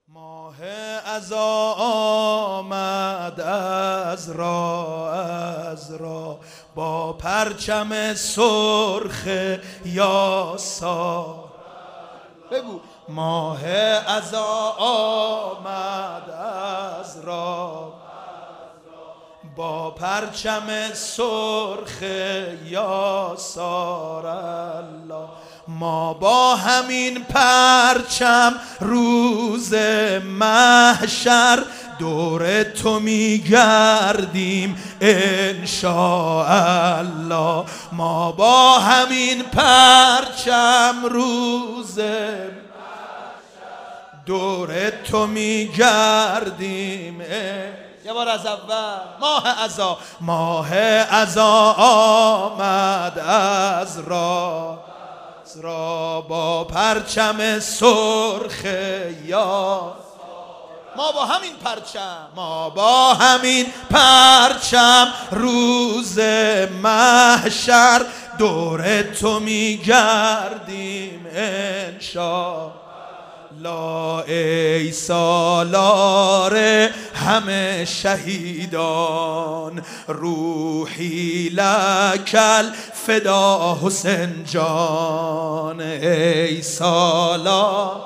ماه عزا آمد از را با پرچم سرخ یاسا. بگو ماه عزا آمد از را با پرچم سرخ یاسار الله. ما با همین پرچم روز محشر دور تو میگردیم انشاءالله. ما با همین پرچم روز دور تو میگردیم. یه بار از اول. ماه عزا آمد از را با پرچم سرخ یا. ما با همین پرچم روز محشر دور تو میگردیم انشاءالله. ای سالار همه شهیدان روحی لکل فدا حسین جان. ای سالار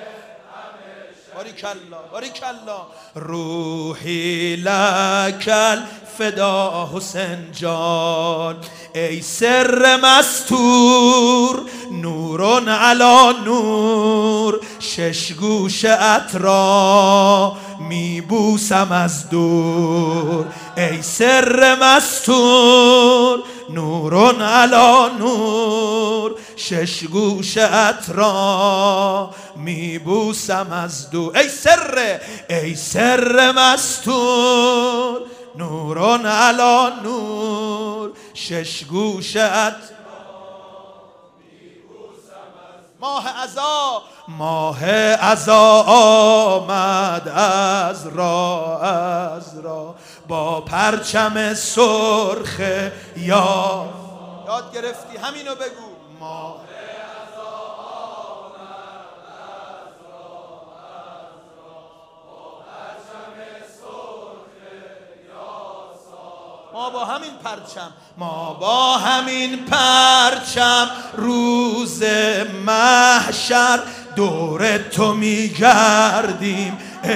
باریکالله روحی لکل فدا حسین جان. ای سر مستور نورون علی نور شش گوشت را میبوسم از دور. ای سر مستور نورون علی نور شش گوشت را میبوسم از دور. ای سر مستور نورون علی نور شش گوشت. ماه عزا آمد از را با پرچم سرخ یا. یاد گرفتی همینو بگو. ماه ما با همین پرچم روز محشر دور تو میگردیم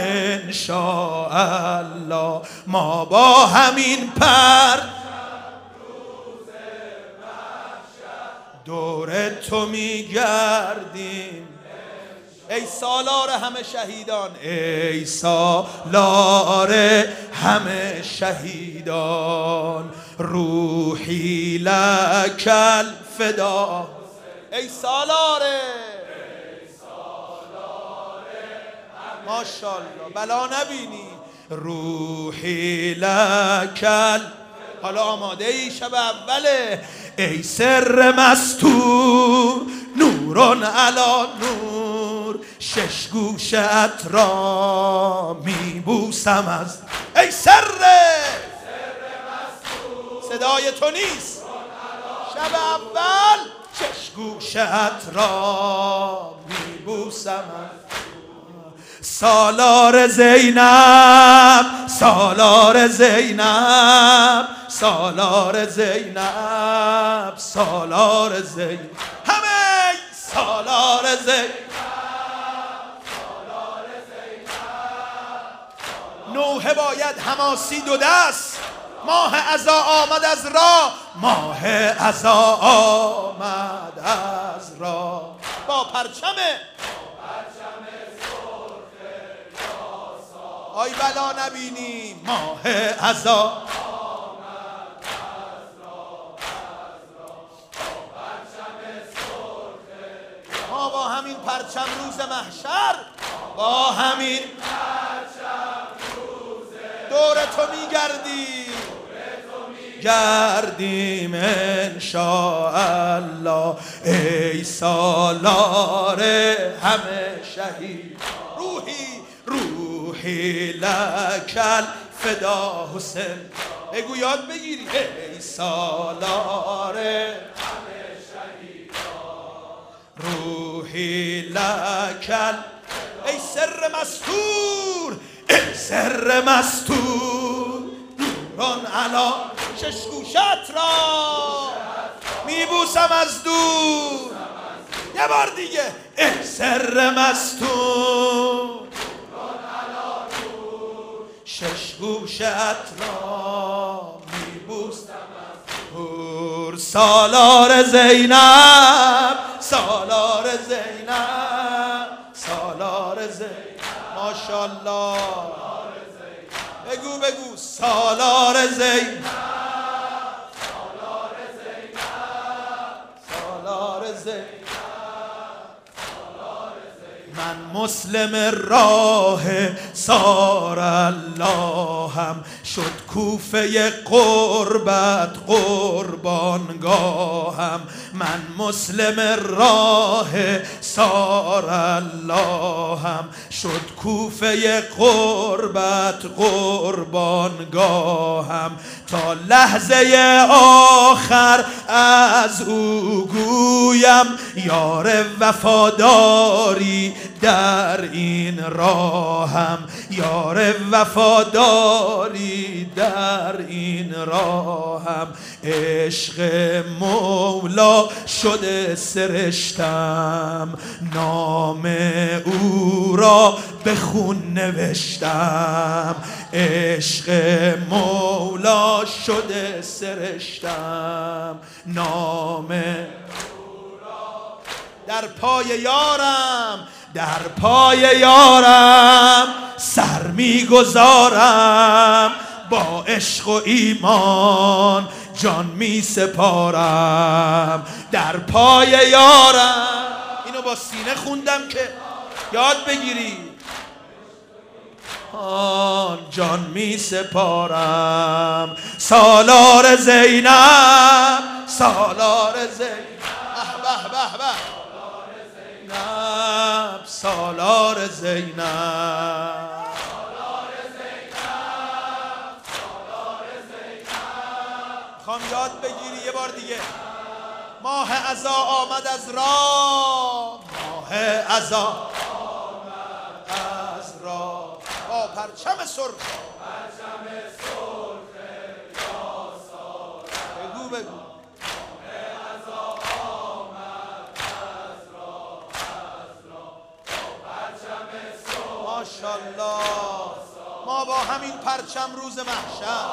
انشاءالله. ما با همین پرچم روز محشر دور تو میگردیم. ای سالار همه شهیدان، ای سالار همه شهیدان روحی لکل فدا. ای سالار ماشاءالله بلا نبینی روحی لکل. حالا آماده ای؟ شب اوله. ای سر مستور نورون علی نور شش گوشت را میبوسم از. ای سر مستور صدای تو نیست. شب اول شش گوشت را میبوسم از. سالار زینب سالار زینب سالار زینب سالار زینب همه سالار زینب سالار زینب. نوحه باید حماسی دو دست. ماه عزا آمد از را. ماه عزا آمد از را با پرچم آی بلا نبینی. ماه عزا آمد از را با پرچم سرخ. ما با همین پرچم روز محشر با همین پرچم روز دور تو گردیم انشاءالله. ای سالار همه شهید روحی لکل فدا حسین. بگو یاد بگیری. ای سالار همه شهیدان روحی لکل. ای ای سر مستور، ای سر مستور، نوران علا ششگوشت را میبوسم از دور. یه بار دیگه ای سر مستور، ششگوشت را میبوسم از دور. سالار زینب، سالار زینب، سالار زینب، ماشاءالله. بگو بگو سالار زینب، سالار زینب، سالار زینب. من مسلم راه سار اللهم، شد کوفه قربت قربانگاهم. من مسلم راه سار اللهم، شد کوفه قربت قربانگاهم. تا لحظه آخر از او گویم یار وفاداری در این راهم، یار وفاداری در این راهم. عشق مولا شده سرشتم، نام او را به خون نوشتم. عشق مولا شده سرشتم، نام در پای یارم، در پای یارم سر میگذارم. با عشق و ایمان جان می سپارم. در پای یارم، اینو با سینه خوندم که یاد بگیری. جان می سپارم. سالار زینب، سالار زینب، به به به، سالار زینب. میخوام یاد بگیری یه بار دیگه. ماه عزا آمد از راه، ماه عزا آمد از راه، با پرچم سرخ، پرچم سرخ یا سالار. بگو بگو ماه عزا آمد از راه، از راه، با پرچم سرخ. ماشاءالله. ما با همین پرچم روز محشر،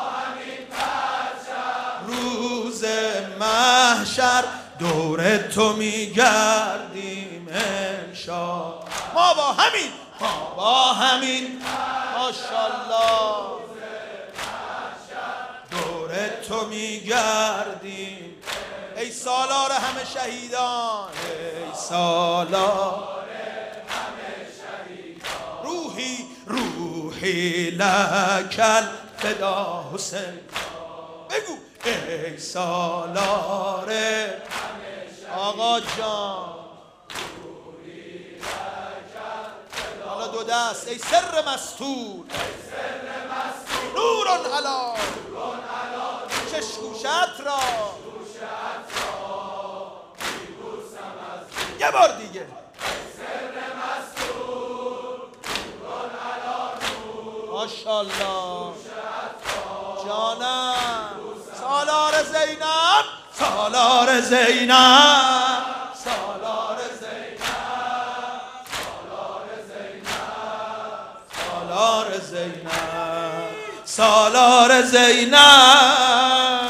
روز محشر دور تو میگردیم انشا. ما با همین، ما با همین، ماشاءالله، دور تو میگردیم. ای سالار همه شهیدان، ای سالار همه شهیدان. روحی روحی لکل فدا حسین. بگو ای سالار آقا جان. حالا دو دست. ای سر مستور، نوران علا چشگوشت را. یه بار دیگه. ماشاءالله جانم. سالار زینب، سالار زینب، سالار زینب، سالار زینب، سالار زینب، سالار زینب.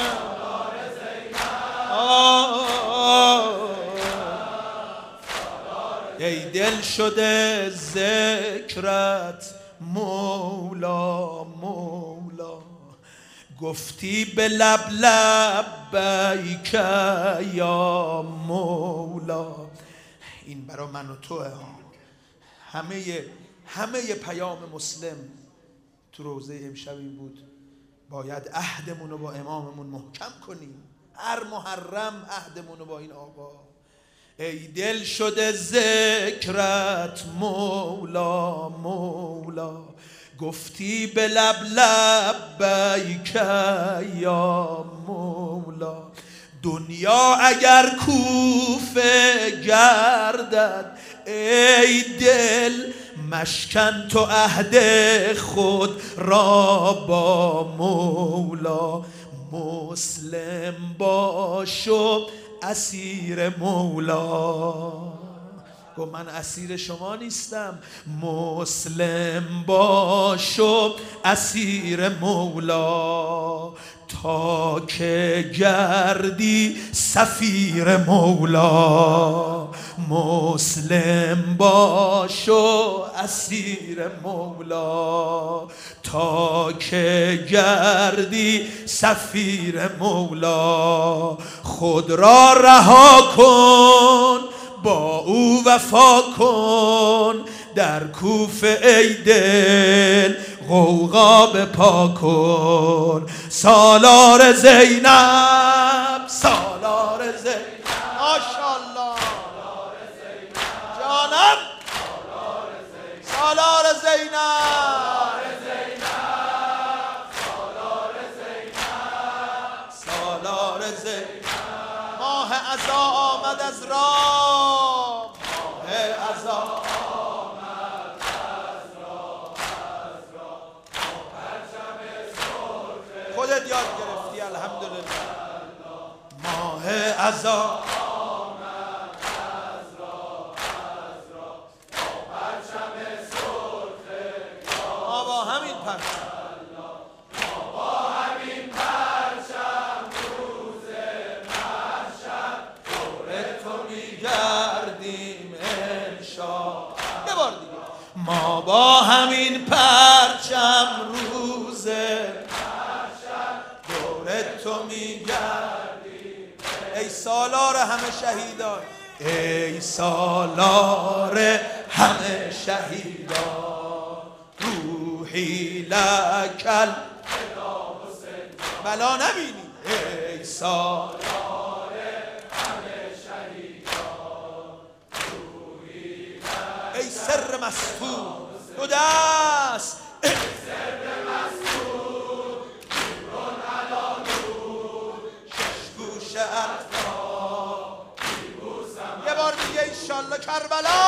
ای دل شده ذکرت مولا مولا، گفتی به لب لبیک یا مولا. این برا من و توه ها. همه پیام مسلم تو روزه امشب این بود باید عهدمون رو با اماممون محکم کنیم. هر محرم عهدمون رو با این آقا. ای دل شده ذکرت مولا مولا، گفتی به لب لبیک یا مولا. دنیا اگر کوفه گردد ای دل مشکن تو عهد خود را با مولا، مسلم باش و اسیر مولا. گفت من اسیر شما نیستم، مسلم باش و اسیر مولا، تا که گردی سفیر مولا. مسلم باش و اسیر مولا، تا که گردی سفیر مولا. خود را رها کن با او وفا کن، در کوفه ای دل غوغا بپا کن. سالار زینب، سالار زینب، ماشاءالله جانم، سالار زینب، سالار زینب. ماه عزا آمد از راه، ماه عزا آمد از راه، خودت یاد گرفتی الحمدلله. ماه عزا آمد از راه، پرچم سرخ ما با همین پرچم، ما با همین پرچم روز دور تو میگردیم. ای سالار همه شهیدان، ای سالار همه شهیدان، روحی لکل بلا نبینی. ای سالار سر مستور دو دست، ای سر مستور نورون علا نور، شش گوشه اطراف یه بار دیگه ایشالله کربلا.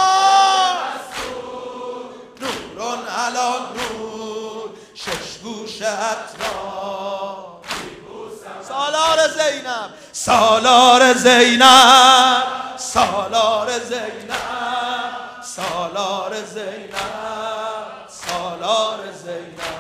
نورون علا نور، شش گوشه اطراف. سالار زینب، سالار زینب، سالار زینب، سالار زینب، سالار زینب.